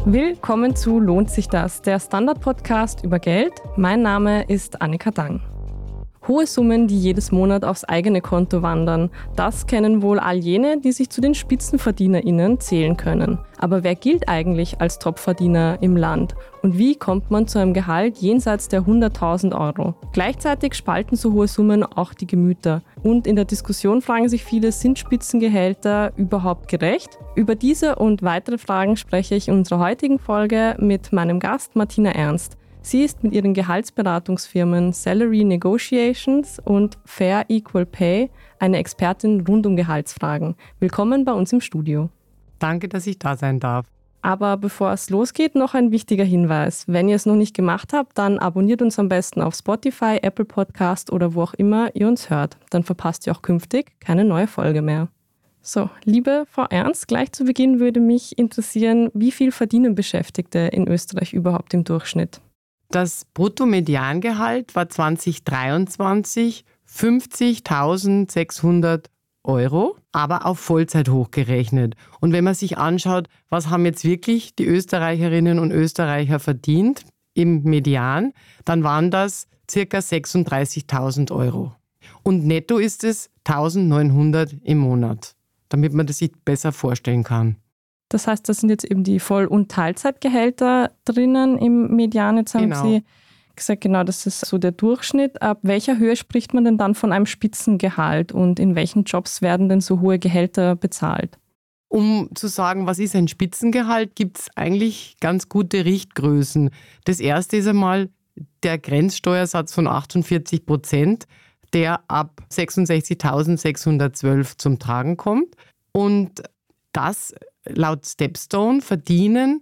Willkommen zu Lohnt sich das, der Standard-Podcast über Geld. Mein Name ist Annika Dang. Hohe Summen, die jedes Monat aufs eigene Konto wandern, das kennen wohl all jene, die sich zu den SpitzenverdienerInnen zählen können. Aber wer gilt eigentlich als Topverdiener im Land? Und wie kommt man zu einem Gehalt jenseits der 100.000 Euro? Gleichzeitig spalten so hohe Summen auch die Gemüter. Und in der Diskussion fragen sich viele, sind Spitzengehälter überhaupt gerecht? Über diese und weitere Fragen spreche ich in unserer heutigen Folge mit meinem Gast Martina Ernst. Sie ist mit ihren Gehaltsberatungsfirmen Salary Negotiations und Fair Equal Pay eine Expertin rund um Gehaltsfragen. Willkommen bei uns im Studio. Danke, dass ich da sein darf. Aber bevor es losgeht, noch ein wichtiger Hinweis. Wenn ihr es noch nicht gemacht habt, dann abonniert uns am besten auf Spotify, Apple Podcast oder wo auch immer ihr uns hört. Dann verpasst ihr auch künftig keine neue Folge mehr. So, liebe Frau Ernst, gleich zu Beginn würde mich interessieren, wie viel verdienen Beschäftigte in Österreich überhaupt im Durchschnitt? Das Bruttomediangehalt war 2023 50.600 Euro, aber auf Vollzeit hochgerechnet. Und wenn man sich anschaut, was haben jetzt wirklich die Österreicherinnen und Österreicher verdient im Median, dann waren das ca. 36.000 Euro. Und netto ist es 1.900 im Monat, damit man das sich besser vorstellen kann. Das heißt, das sind jetzt eben die Voll- und Teilzeitgehälter drinnen im Median. Jetzt haben Sie gesagt, genau, das ist so der Durchschnitt. Ab welcher Höhe spricht man denn dann von einem Spitzengehalt und in welchen Jobs werden denn so hohe Gehälter bezahlt? Um zu sagen, was ist ein Spitzengehalt, gibt es eigentlich ganz gute Richtgrößen. Das erste ist einmal der Grenzsteuersatz von 48%, der ab 66.612 zum Tragen kommt. Und das laut Stepstone verdienen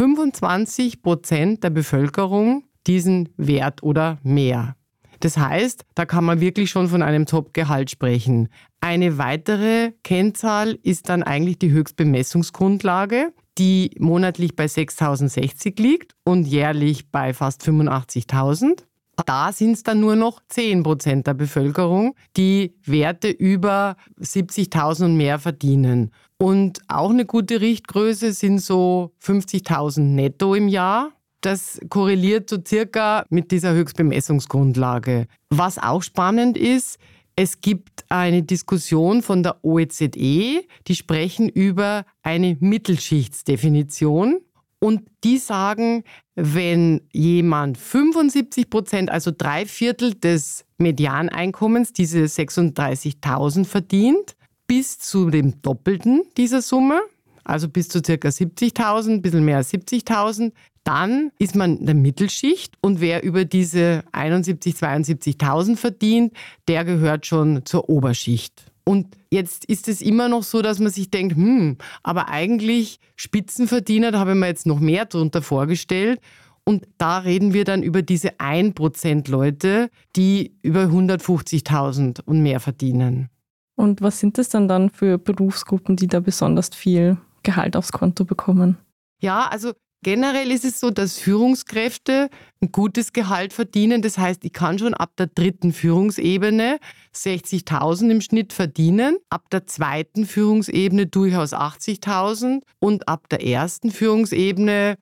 25% der Bevölkerung diesen Wert oder mehr. Das heißt, da kann man wirklich schon von einem Top-Gehalt sprechen. Eine weitere Kennzahl ist dann eigentlich die Höchstbemessungsgrundlage, die monatlich bei 6.060 liegt und jährlich bei fast 85.000. Da sind es dann nur noch 10% der Bevölkerung, die Werte über 70.000 und mehr verdienen. Und auch eine gute Richtgröße sind so 50.000 netto im Jahr. Das korreliert so circa mit dieser Höchstbemessungsgrundlage. Was auch spannend ist, es gibt eine Diskussion von der OECD, die sprechen über eine Mittelschichtsdefinition. Und die sagen, wenn jemand 75%, also 3/4 des Medianeinkommens, diese 36.000 verdient, bis zu dem Doppelten dieser Summe, also bis zu ca. 70.000, ein bisschen mehr als 70.000, dann ist man in der Mittelschicht und wer über diese 71.000, 72.000 verdient, der gehört schon zur Oberschicht. Und jetzt ist es immer noch so, dass man sich denkt, aber eigentlich Spitzenverdiener, da habe ich mir jetzt noch mehr drunter vorgestellt. Und da reden wir dann über diese 1% Leute, die über 150.000 und mehr verdienen. Und was sind das dann für Berufsgruppen, die da besonders viel Gehalt aufs Konto bekommen? Ja, also generell ist es so, dass Führungskräfte ein gutes Gehalt verdienen. Das heißt, ich kann schon ab der 3. Führungsebene 60.000 im Schnitt verdienen, ab der 2. Führungsebene durchaus 80.000 und ab der 1. Führungsebene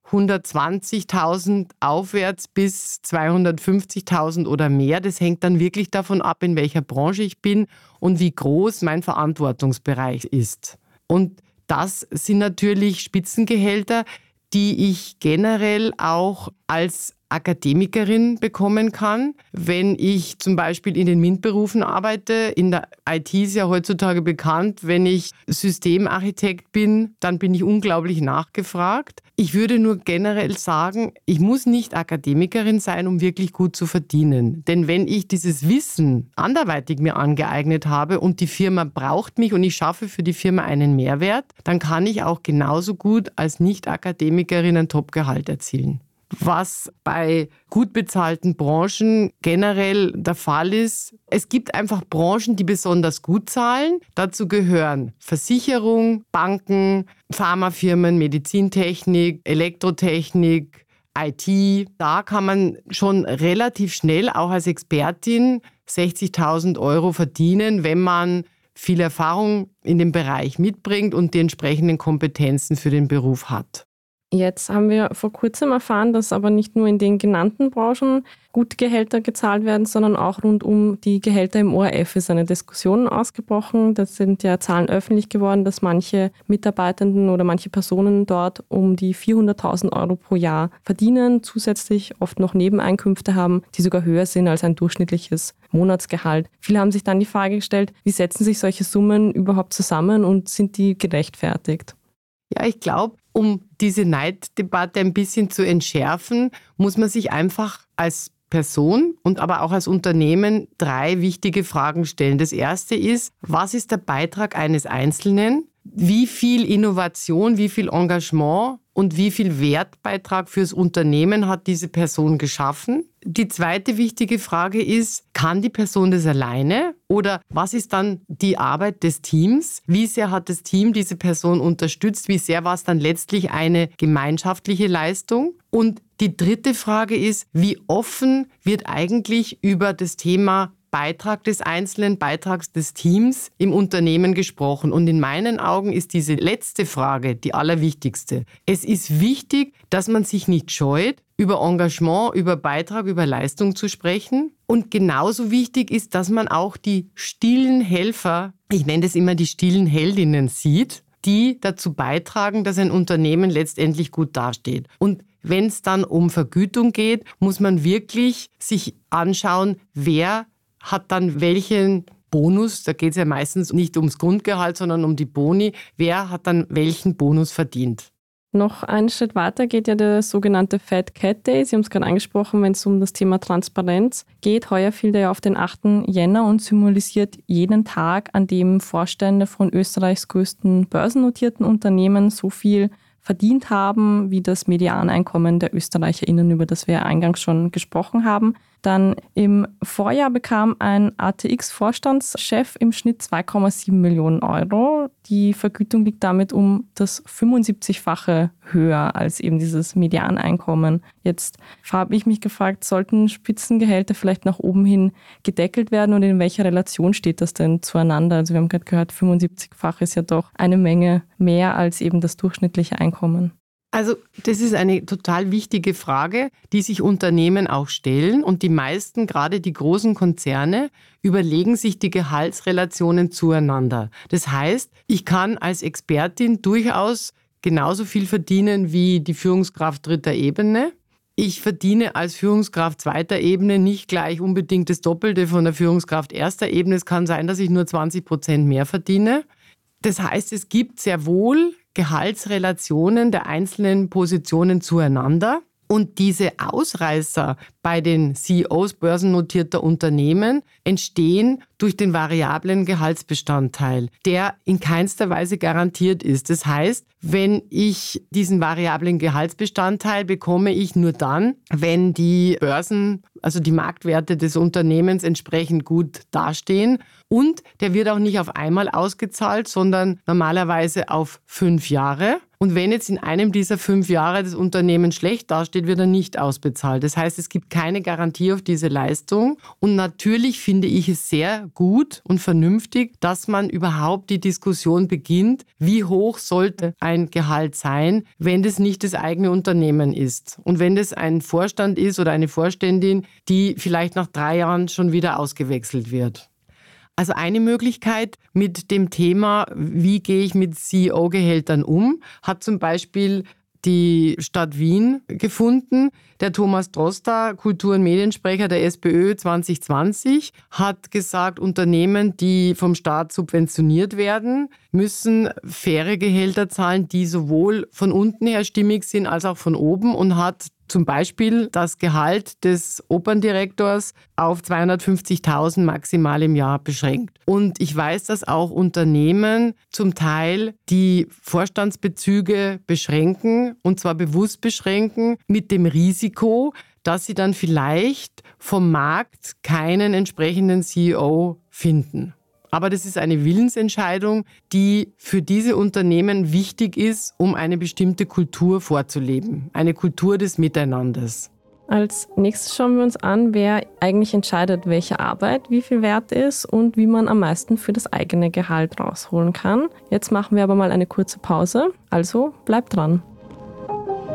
120.000 aufwärts bis 250.000 oder mehr. Das hängt dann wirklich davon ab, in welcher Branche ich bin und wie groß mein Verantwortungsbereich ist. Und das sind natürlich Spitzengehälter, die ich generell auch als Akademikerin bekommen kann. Wenn ich zum Beispiel in den MINT-Berufen arbeite, in der IT ist ja heutzutage bekannt, wenn ich Systemarchitekt bin, dann bin ich unglaublich nachgefragt. Ich würde nur generell sagen, ich muss nicht Akademikerin sein, um wirklich gut zu verdienen. Denn wenn ich dieses Wissen anderweitig mir angeeignet habe und die Firma braucht mich und ich schaffe für die Firma einen Mehrwert, dann kann ich auch genauso gut als Nicht-Akademikerin ein Top-Gehalt erzielen. Was bei gut bezahlten Branchen generell der Fall ist, es gibt einfach Branchen, die besonders gut zahlen. Dazu gehören Versicherung, Banken, Pharmafirmen, Medizintechnik, Elektrotechnik, IT. Da kann man schon relativ schnell auch als Expertin 60.000 Euro verdienen, wenn man viel Erfahrung in dem Bereich mitbringt und die entsprechenden Kompetenzen für den Beruf hat. Jetzt haben wir vor kurzem erfahren, dass aber nicht nur in den genannten Branchen gute Gehälter gezahlt werden, sondern auch rund um die Gehälter im ORF ist eine Diskussion ausgebrochen. Das sind ja Zahlen öffentlich geworden, dass manche Mitarbeitenden oder manche Personen dort um die 400.000 Euro pro Jahr verdienen, zusätzlich oft noch Nebeneinkünfte haben, die sogar höher sind als ein durchschnittliches Monatsgehalt. Viele haben sich dann die Frage gestellt, wie setzen sich solche Summen überhaupt zusammen und sind die gerechtfertigt? Ja, ich glaube, um diese Neiddebatte ein bisschen zu entschärfen, muss man sich einfach als Person und aber auch als Unternehmen 3 wichtige Fragen stellen. Das erste ist, was ist der Beitrag eines Einzelnen? Wie viel Innovation, wie viel Engagement und wie viel Wertbeitrag fürs Unternehmen hat diese Person geschaffen? Die zweite wichtige Frage ist, kann die Person das alleine oder was ist dann die Arbeit des Teams? Wie sehr hat das Team diese Person unterstützt? Wie sehr war es dann letztlich eine gemeinschaftliche Leistung? Und die dritte Frage ist, wie offen wird eigentlich über das Thema Beitrag des Einzelnen, Beitrag des Teams im Unternehmen gesprochen. Und in meinen Augen ist diese letzte Frage die allerwichtigste. Es ist wichtig, dass man sich nicht scheut, über Engagement, über Beitrag, über Leistung zu sprechen. Und genauso wichtig ist, dass man auch die stillen Helfer, ich nenne das immer die stillen Heldinnen, sieht, die dazu beitragen, dass ein Unternehmen letztendlich gut dasteht. Und wenn es dann um Vergütung geht, muss man wirklich sich anschauen, wer hat dann welchen Bonus, da geht es ja meistens nicht ums Grundgehalt, sondern um die Boni, wer hat dann welchen Bonus verdient. Noch einen Schritt weiter geht ja der sogenannte Fat Cat Day. Sie haben es gerade angesprochen, wenn es um das Thema Transparenz geht. Heuer fiel der ja auf den 8. Jänner und symbolisiert jeden Tag, an dem Vorstände von Österreichs größten börsennotierten Unternehmen so viel verdient haben, wie das Medianeinkommen der ÖsterreicherInnen, über das wir ja eingangs schon gesprochen haben. Dann im Vorjahr bekam ein ATX-Vorstandschef im Schnitt 2,7 Millionen Euro. Die Vergütung liegt damit um das 75-fache höher als eben dieses Medianeinkommen. Jetzt habe ich mich gefragt, sollten Spitzengehälter vielleicht nach oben hin gedeckelt werden und in welcher Relation steht das denn zueinander? Also wir haben gerade gehört, 75-fach ist ja doch eine Menge mehr als eben das durchschnittliche Einkommen. Also das ist eine total wichtige Frage, die sich Unternehmen auch stellen. Und die meisten, gerade die großen Konzerne, überlegen sich die Gehaltsrelationen zueinander. Das heißt, ich kann als Expertin durchaus genauso viel verdienen wie die Führungskraft 3. Ebene. Ich verdiene als Führungskraft 2. Ebene nicht gleich unbedingt das Doppelte von der Führungskraft 1. Ebene. Es kann sein, dass ich nur 20% mehr verdiene. Das heißt, es gibt sehr wohl Gehaltsrelationen der einzelnen Positionen zueinander. Und diese Ausreißer bei den CEOs börsennotierter Unternehmen entstehen durch den variablen Gehaltsbestandteil, der in keinster Weise garantiert ist. Das heißt, wenn ich diesen variablen Gehaltsbestandteil bekomme ich nur dann, wenn die Börsen, also die Marktwerte des Unternehmens entsprechend gut dastehen. Und der wird auch nicht auf einmal ausgezahlt, sondern normalerweise auf 5 Jahre. Und wenn jetzt in einem dieser 5 Jahre das Unternehmen schlecht dasteht, wird er nicht ausbezahlt. Das heißt, es gibt keine Garantie auf diese Leistung. Und natürlich finde ich es sehr gut und vernünftig, dass man überhaupt die Diskussion beginnt, wie hoch sollte ein Gehalt sein, wenn das nicht das eigene Unternehmen ist. Und wenn das ein Vorstand ist oder eine Vorständin, die vielleicht nach 3 Jahren schon wieder ausgewechselt wird. Also eine Möglichkeit mit dem Thema, wie gehe ich mit CEO-Gehältern um, hat zum Beispiel die Stadt Wien gefunden. Der Thomas Drosta, Kultur- und Mediensprecher der SPÖ 2020, hat gesagt, Unternehmen, die vom Staat subventioniert werden, müssen faire Gehälter zahlen, die sowohl von unten her stimmig sind als auch von oben, und hat zum Beispiel das Gehalt des Operndirektors auf 250.000 maximal im Jahr beschränkt. Und ich weiß, dass auch Unternehmen zum Teil die Vorstandsbezüge beschränken, und zwar bewusst beschränken, mit dem Risiko, dass sie dann vielleicht vom Markt keinen entsprechenden CEO finden. Aber das ist eine Willensentscheidung, die für diese Unternehmen wichtig ist, um eine bestimmte Kultur vorzuleben. Eine Kultur des Miteinanders. Als nächstes schauen wir uns an, wer eigentlich entscheidet, welche Arbeit wie viel wert ist und wie man am meisten für das eigene Gehalt rausholen kann. Jetzt machen wir aber mal eine kurze Pause, also bleibt dran.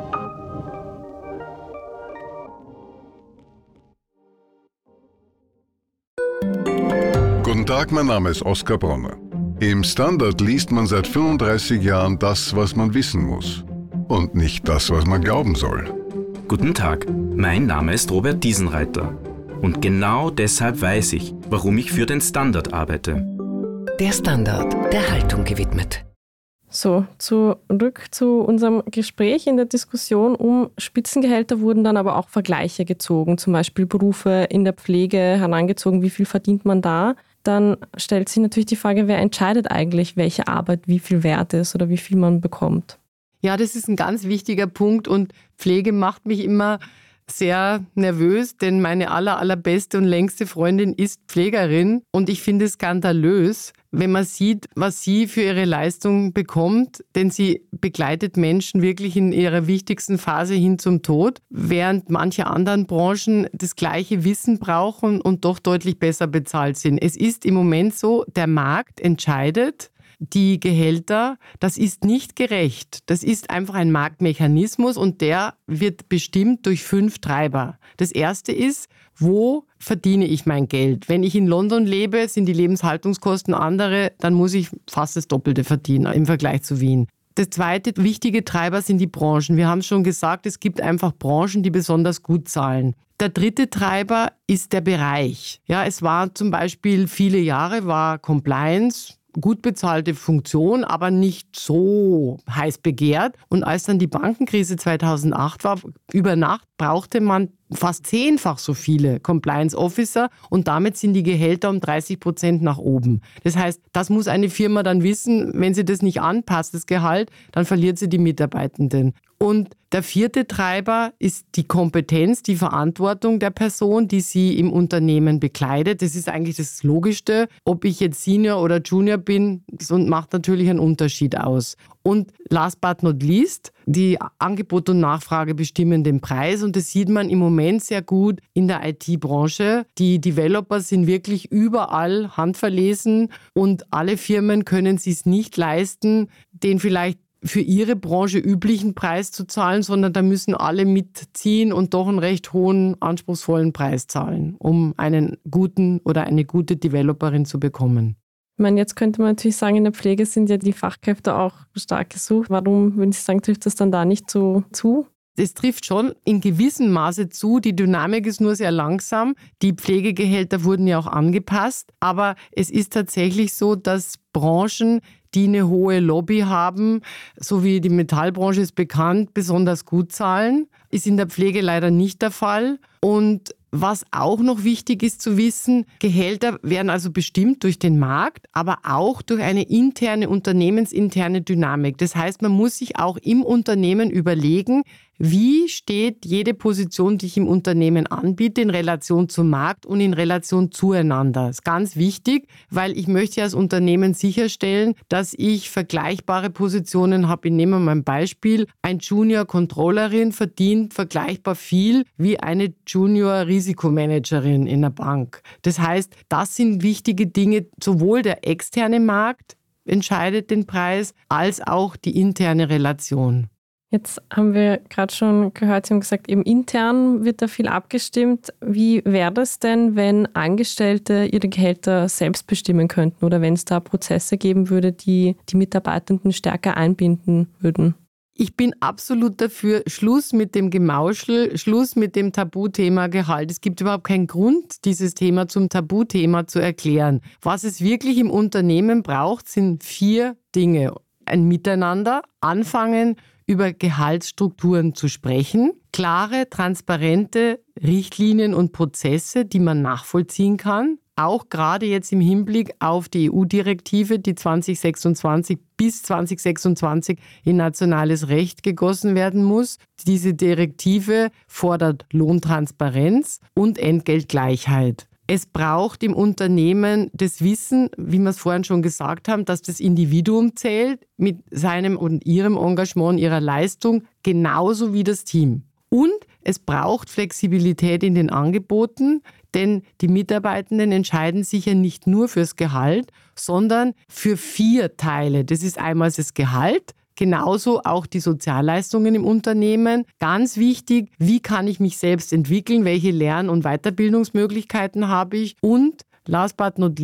Tag, mein Name ist Oskar Bronner. Im Standard liest man seit 35 Jahren das, was man wissen muss. Und nicht das, was man glauben soll. Guten Tag, mein Name ist Robert Diesenreiter. Und genau deshalb weiß ich, warum ich für den Standard arbeite. Der Standard, der Haltung gewidmet. So, zurück zu unserem Gespräch. In der Diskussion um Spitzengehälter wurden dann aber auch Vergleiche gezogen, zum Beispiel Berufe in der Pflege herangezogen, wie viel verdient man da? Dann stellt sich natürlich die Frage, wer entscheidet eigentlich, welche Arbeit wie viel wert ist oder wie viel man bekommt? Ja, das ist ein ganz wichtiger Punkt und Pflege macht mich immer sehr nervös, denn meine allerbeste und längste Freundin ist Pflegerin und ich finde es skandalös, wenn man sieht, was sie für ihre Leistung bekommt, denn sie begleitet Menschen wirklich in ihrer wichtigsten Phase hin zum Tod, während manche anderen Branchen das gleiche Wissen brauchen und doch deutlich besser bezahlt sind. Es ist im Moment so, der Markt entscheidet die Gehälter, das ist nicht gerecht. Das ist einfach ein Marktmechanismus und der wird bestimmt durch 5 Treiber. Das erste ist, wo verdiene ich mein Geld? Wenn ich in London lebe, sind die Lebenshaltungskosten andere, dann muss ich fast das Doppelte verdienen im Vergleich zu Wien. Das zweite wichtige Treiber sind die Branchen. Wir haben schon gesagt, es gibt einfach Branchen, die besonders gut zahlen. Der dritte Treiber ist der Bereich. Ja, es war zum Beispiel viele Jahre war Compliance, gut bezahlte Funktion, aber nicht so heiß begehrt. Und als dann die Bankenkrise 2008 war, über Nacht brauchte man fast 10-fach so viele Compliance Officer und damit sind die Gehälter um 30% nach oben. Das heißt, das muss eine Firma dann wissen, wenn sie das nicht anpasst, das Gehalt, dann verliert sie die Mitarbeitenden. Und der vierte Treiber ist die Kompetenz, die Verantwortung der Person, die sie im Unternehmen bekleidet. Das ist eigentlich das Logischste. Ob ich jetzt Senior oder Junior bin, das macht natürlich einen Unterschied aus. Und last but not least, die Angebot und Nachfrage bestimmen den Preis. Und das sieht man im Moment sehr gut in der IT-Branche. Die Developer sind wirklich überall handverlesen und alle Firmen können es sich nicht leisten, den vielleicht für ihre Branche üblichen Preis zu zahlen, sondern da müssen alle mitziehen und doch einen recht hohen, anspruchsvollen Preis zahlen, um einen guten oder eine gute Developerin zu bekommen. Ich meine, jetzt könnte man natürlich sagen, in der Pflege sind ja die Fachkräfte auch stark gesucht. Warum, würden Sie sagen, trifft das dann da nicht so zu? Es trifft schon in gewissem Maße zu. Die Dynamik ist nur sehr langsam. Die Pflegegehälter wurden ja auch angepasst. Aber es ist tatsächlich so, dass Branchen, die eine hohe Lobby haben, so wie die Metallbranche ist bekannt, besonders gut zahlen. Ist in der Pflege leider nicht der Fall. Und was auch noch wichtig ist zu wissen, Gehälter werden also bestimmt durch den Markt, aber auch durch eine interne, unternehmensinterne Dynamik. Das heißt, man muss sich auch im Unternehmen überlegen, wie steht jede Position, die ich im Unternehmen anbiete, in Relation zum Markt und in Relation zueinander. Das ist ganz wichtig, weil ich möchte als Unternehmen sicherstellen, dass ich vergleichbare Positionen habe. Ich nehme mal ein Beispiel. Ein Junior-Controllerin verdient vergleichbar viel wie eine Junior-Risikomanagerin in der Bank. Das heißt, das sind wichtige Dinge, sowohl der externe Markt entscheidet den Preis, als auch die interne Relation. Jetzt haben wir gerade schon gehört, Sie haben gesagt, eben intern wird da viel abgestimmt. Wie wäre das denn, wenn Angestellte ihre Gehälter selbst bestimmen könnten oder wenn es da Prozesse geben würde, die die Mitarbeitenden stärker einbinden würden? Ich bin absolut dafür, Schluss mit dem Gemauschel, Schluss mit dem Tabuthema Gehalt. Es gibt überhaupt keinen Grund, dieses Thema zum Tabuthema zu erklären. Was es wirklich im Unternehmen braucht, sind 4 Dinge. Ein Miteinander, anfangen, über Gehaltsstrukturen zu sprechen, klare, transparente Richtlinien und Prozesse, die man nachvollziehen kann, auch gerade jetzt im Hinblick auf die EU-Direktive, die 2026 bis 2026 in nationales Recht gegossen werden muss. Diese Direktive fordert Lohntransparenz und Entgeltgleichheit. Es braucht im Unternehmen das Wissen, wie wir es vorhin schon gesagt haben, dass das Individuum zählt mit seinem und ihrem Engagement, ihrer Leistung, genauso wie das Team. Und es braucht Flexibilität in den Angeboten, denn die Mitarbeitenden entscheiden sich ja nicht nur fürs Gehalt, sondern für 4 Teile. Das ist einmal das Gehalt, genauso auch die Sozialleistungen im Unternehmen. Ganz wichtig, wie kann ich mich selbst entwickeln, welche Lern- und Weiterbildungsmöglichkeiten habe ich und last but not least,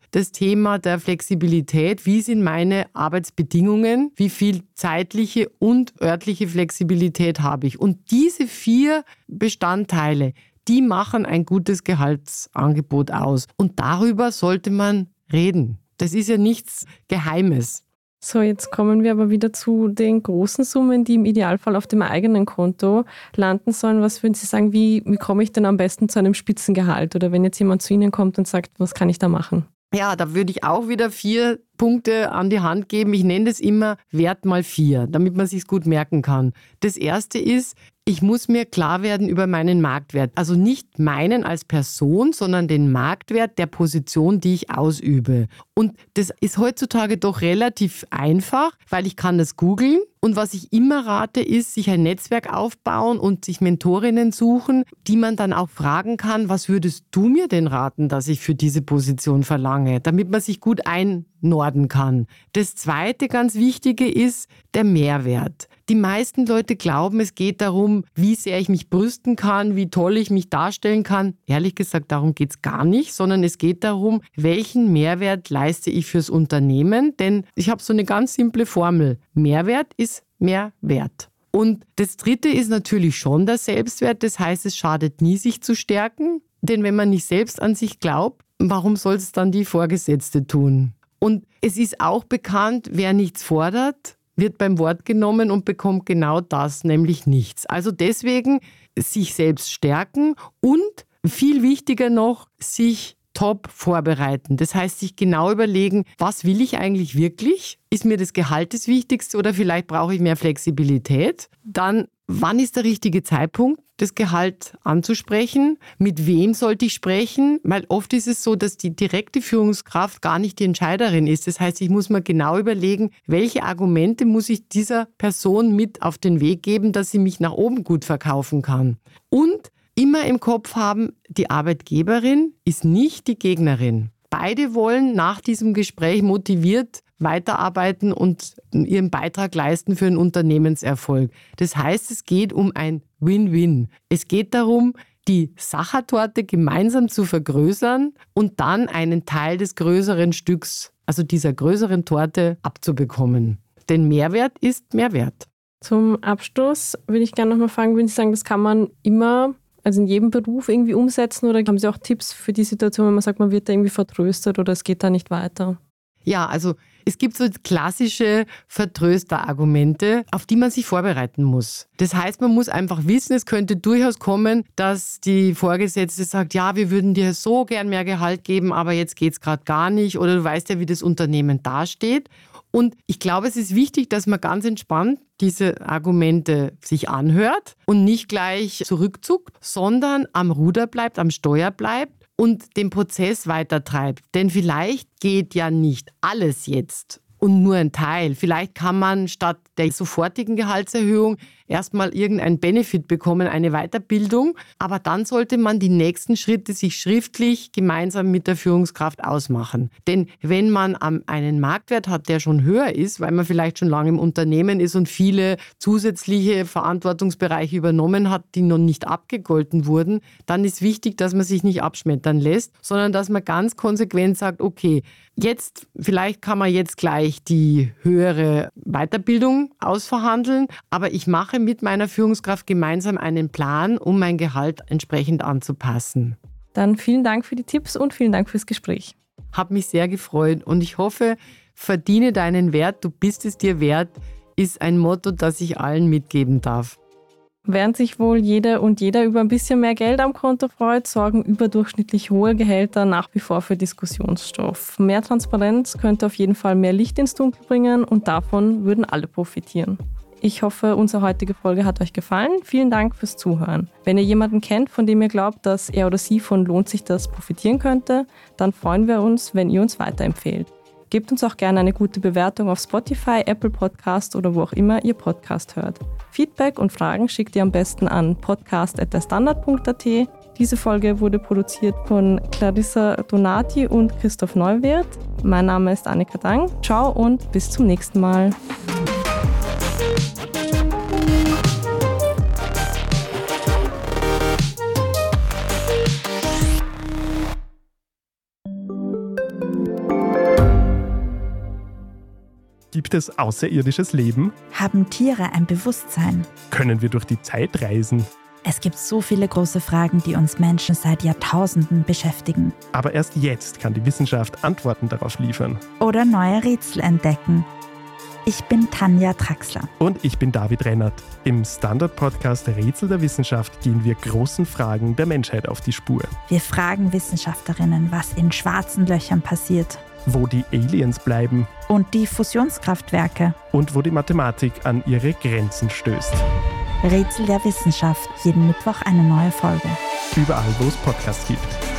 das Thema der Flexibilität. Wie sind meine Arbeitsbedingungen? Wie viel zeitliche und örtliche Flexibilität habe ich? Und diese 4 Bestandteile, die machen ein gutes Gehaltsangebot aus. Und darüber sollte man reden. Das ist ja nichts Geheimes. So, jetzt kommen wir aber wieder zu den großen Summen, die im Idealfall auf dem eigenen Konto landen sollen. Was würden Sie sagen, wie komme ich denn am besten zu einem Spitzengehalt? Oder wenn jetzt jemand zu Ihnen kommt und sagt, was kann ich da machen? Ja, da würde ich auch wieder 4 Punkte an die Hand geben. Ich nenne das immer Wert mal 4, damit man sich es gut merken kann. Das erste ist, ich muss mir klar werden über meinen Marktwert. Also nicht meinen als Person, sondern den Marktwert der Position, die ich ausübe. Und das ist heutzutage doch relativ einfach, weil ich kann das googeln. Und was ich immer rate, ist, sich ein Netzwerk aufbauen und sich Mentorinnen suchen, die man dann auch fragen kann, was würdest du mir denn raten, dass ich für diese Position verlange, damit man sich gut einnorden kann. Das zweite ganz Wichtige ist der Mehrwert. Die meisten Leute glauben, es geht darum, wie sehr ich mich brüsten kann, wie toll ich mich darstellen kann. Ehrlich gesagt, darum geht es gar nicht, sondern es geht darum, welchen Mehrwert leiste ich fürs Unternehmen. Denn ich habe so eine ganz simple Formel. Mehrwert ist mehr Wert. Und das dritte ist natürlich schon der Selbstwert. Das heißt, es schadet nie, sich zu stärken. Denn wenn man nicht selbst an sich glaubt, warum soll es dann die Vorgesetzte tun? Und es ist auch bekannt, wer nichts fordert, wird beim Wort genommen und bekommt genau das, nämlich nichts. Also deswegen sich selbst stärken und viel wichtiger noch, sich top vorbereiten. Das heißt, sich genau überlegen, was will ich eigentlich wirklich? Ist mir das Gehalt das Wichtigste oder vielleicht brauche ich mehr Flexibilität? Dann, wann ist der richtige Zeitpunkt, das Gehalt anzusprechen? Mit wem sollte ich sprechen? Weil oft ist es so, dass die direkte Führungskraft gar nicht die Entscheiderin ist. Das heißt, ich muss mir genau überlegen, welche Argumente muss ich dieser Person mit auf den Weg geben, dass sie mich nach oben gut verkaufen kann. Und immer im Kopf haben, die Arbeitgeberin ist nicht die Gegnerin. Beide wollen nach diesem Gespräch motiviert weiterarbeiten und ihren Beitrag leisten für einen Unternehmenserfolg. Das heißt, es geht um ein Win-Win. Es geht darum, die Sachertorte gemeinsam zu vergrößern und dann einen Teil des größeren Stücks, also dieser größeren Torte, abzubekommen. Denn Mehrwert ist Mehrwert. Zum Abschluss würde ich gerne nochmal fragen, würden Sie sagen, das kann man immer, also in jedem Beruf irgendwie umsetzen, oder haben Sie auch Tipps für die Situation, wenn man sagt, man wird da irgendwie vertröstet oder es geht da nicht weiter? Ja, also es gibt so klassische Vertrösterargumente, auf die man sich vorbereiten muss. Das heißt, man muss einfach wissen, es könnte durchaus kommen, dass die Vorgesetzte sagt, ja, wir würden dir so gern mehr Gehalt geben, aber jetzt geht's gerade gar nicht, oder du weißt ja, wie das Unternehmen dasteht. Und ich glaube, es ist wichtig, dass man ganz entspannt diese Argumente sich anhört und nicht gleich zurückzuckt, sondern am Ruder bleibt, am Steuer bleibt und den Prozess weitertreibt. Denn vielleicht geht ja nicht alles jetzt und nur ein Teil. Vielleicht kann man statt der sofortigen Gehaltserhöhung erstmal irgendein Benefit bekommen, eine Weiterbildung. Aber dann sollte man die nächsten Schritte sich schriftlich gemeinsam mit der Führungskraft ausmachen. Denn wenn man einen Marktwert hat, der schon höher ist, weil man vielleicht schon lange im Unternehmen ist und viele zusätzliche Verantwortungsbereiche übernommen hat, die noch nicht abgegolten wurden, dann ist wichtig, dass man sich nicht abschmettern lässt, sondern dass man ganz konsequent sagt, okay, vielleicht kann man jetzt gleich die höhere Weiterbildung ausverhandeln, aber ich mache mit meiner Führungskraft gemeinsam einen Plan, um mein Gehalt entsprechend anzupassen. Dann vielen Dank für die Tipps und vielen Dank fürs Gespräch. Hat mich sehr gefreut und ich hoffe, verdiene deinen Wert, du bist es dir wert, ist ein Motto, das ich allen mitgeben darf. Während sich wohl jede und jeder über ein bisschen mehr Geld am Konto freut, sorgen überdurchschnittlich hohe Gehälter nach wie vor für Diskussionsstoff. Mehr Transparenz könnte auf jeden Fall mehr Licht ins Dunkel bringen und davon würden alle profitieren. Ich hoffe, unsere heutige Folge hat euch gefallen. Vielen Dank fürs Zuhören. Wenn ihr jemanden kennt, von dem ihr glaubt, dass er oder sie von Lohnt sich das profitieren könnte, dann freuen wir uns, wenn ihr uns weiterempfehlt. Gebt uns auch gerne eine gute Bewertung auf Spotify, Apple Podcast oder wo auch immer ihr Podcast hört. Feedback und Fragen schickt ihr am besten an podcast@derstandard.at. Diese Folge wurde produziert von Clarissa Donati und Christoph Neuwirth. Mein Name ist Annika Dang. Ciao und bis zum nächsten Mal. Gibt es außerirdisches Leben? Haben Tiere ein Bewusstsein? Können wir durch die Zeit reisen? Es gibt so viele große Fragen, die uns Menschen seit Jahrtausenden beschäftigen. Aber erst jetzt kann die Wissenschaft Antworten darauf liefern. Oder neue Rätsel entdecken. Ich bin Tanja Traxler. Und ich bin David Rennert. Im Standard-Podcast Rätsel der Wissenschaft gehen wir großen Fragen der Menschheit auf die Spur. Wir fragen Wissenschaftlerinnen, was in schwarzen Löchern passiert. Wo die Aliens bleiben. Und die Fusionskraftwerke. Und wo die Mathematik an ihre Grenzen stößt. Rätsel der Wissenschaft. Jeden Mittwoch eine neue Folge. Überall, wo es Podcasts gibt.